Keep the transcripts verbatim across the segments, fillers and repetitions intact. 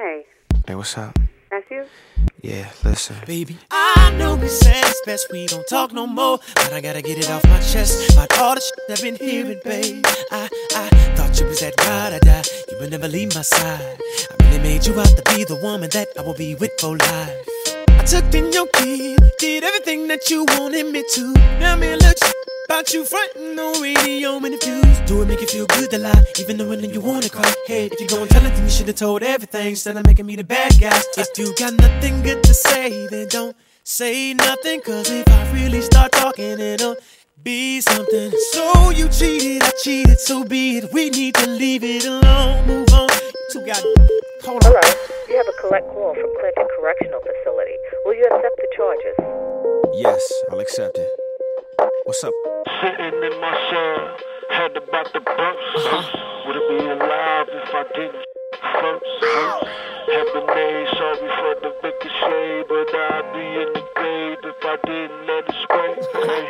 Hey. Hey, what's up? That's you? Yeah, listen. Baby, I know we said it's best we don't talk no more, but I gotta get it off my chest about all the shit I've been hearing, babe. I, I thought you was that ride or die. You would never leave my side. I really made you out to be the woman that I will be with for life. I took in your kid, did everything that you wanted me to. Now me look about you frontin' on radio interviews. Do it make you feel good to lie, even though when you wanna cry. Hey, if you gon' tell it, then you should've told everything instead of making me the bad guy. If you got nothing good to say, then don't say nothing. Cause if I really start talking, it'll be something. So you cheated, I cheated, so be it. We need to leave it alone, move on. You two got, hold on. Hello, you have a collect call from Clinton Correctional Facility. Will you accept the charges? Yes, I'll accept it. What's up? Sitting in my cell, head about the burst. Uh-huh. Would it be alive if I didn't first? Heaven made, sorry for the ricochet, but I'd be in the grave if I didn't let it spray. Hey,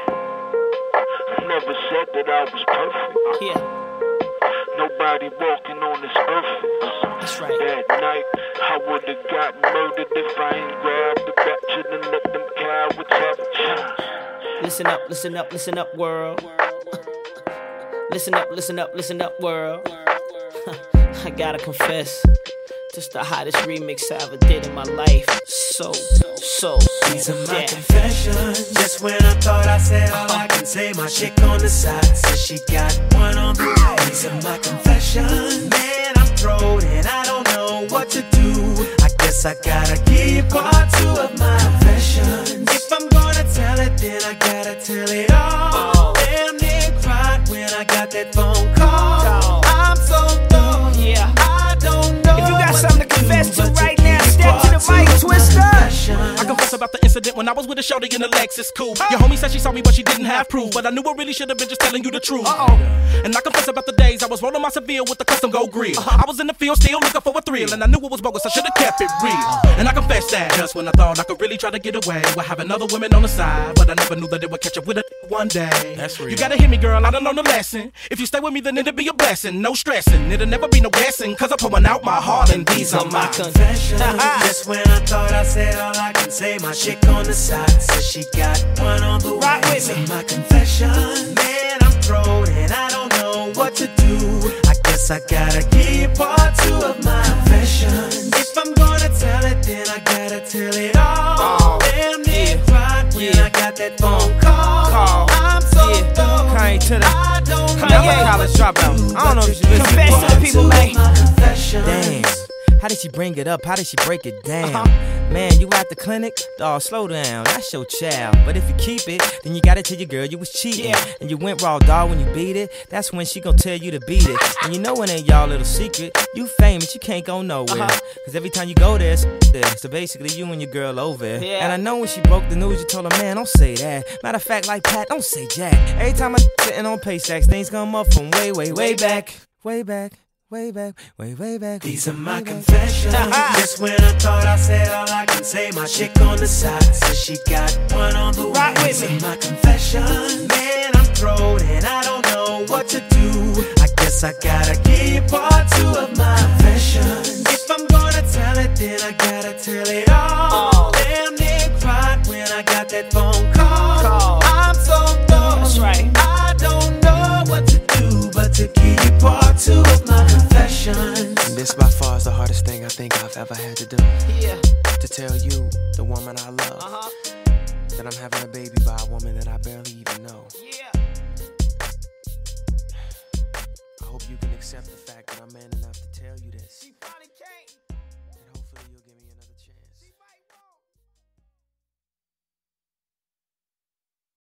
never said that I was perfect. Yeah. Nobody walking on this earth. That's right. That night, I would've got murdered if I ain't grabbed the ratchet and let them cowards have a chance. Listen up, listen up, listen up, world. Listen up, listen up, listen up, world. I gotta confess, just the hottest remix I ever did in my life. So, so, these are my confessions. Just when I thought I said all I can say, my chick on the side says she got one on the way. These are my confessions. Man, I'm thrown and I don't know what to do. I guess I gotta keep part two of my confessions. If I'm gonna tell it, then I gotta tell it all. Damn near cried when I got that phone call. I'm so dumb. Yeah. I don't know. If you got what something to confess to right now, step to the mic, Twister. I confess about the incident when I was with a shorty in the Lexus coupe. Your homie said she saw me, but she didn't have proof. But I knew I really should have been just telling you the truth. Uh-oh. And I confess about the days I was rolling my Seville with the custom gold grill. Uh-huh. I was in the field still looking for a thrill, and I knew it was bogus, I should have kept it real. And I confess that just when I thought I could really try to get away with having other women on the side, but I never knew that it would catch up with a one day. That's real. You gotta hear me, girl, I done learned a lesson. If you stay with me, then it'll be a blessing. No stressing, it'll never be no guessing, cause I'm pouring out my heart, and these are my confessions. Just when I thought I said all I can say, my chick on the side says she got one on the way. Right with me. My confession, man, I'm thrown and I don't know what to do. I guess I gotta keep part two of my confessions. If I'm gonna tell it, then I gotta tell it all. Oh, damn near yeah. cried when yeah. I got that phone call. call. I'm so yeah. dumb. Kanye to the I don't know. I'm a college dropout. I don't know if she listen. Confess to the people, man. Damn. How did she bring it up? How did she break it down? Uh-huh. Man, you at the clinic? Dawg, slow down. That's your child. But if you keep it, then you gotta tell your girl you was cheating. Yeah. And you went raw, dawg, when you beat it. That's when she gon' tell you to beat it. And you know it ain't y'all little secret. You famous, you can't go nowhere. Uh-huh. Cause every time you go there, it's there. So basically, you and your girl over there. Yeah. And I know when she broke the news, you told her, man, don't say that. Matter of fact, like Pat, don't say Jack. Every time I sitting on Paysax, things come up from way, way, way back. Way back. Way back, way, way back. These are my confessions. Just when I thought I said all I can say, my chick on the side says she got one on the way. Right with me. These are my confessions. Man, I'm thrown and I don't know what to do. I guess I gotta keep part two of my confessions. If I'm gonna tell it, then I gotta tell it all. Oh. Damn near cried when I got that phone call. call. I'm so dumb. That's right. I don't know what to do, but to keep part two of my confessions. And this by far is the hardest thing I think I've ever had to do. Yeah. To tell you, the woman I love, uh-huh. that I'm having a baby by a woman that I barely even know. Yeah. I hope you can accept the fact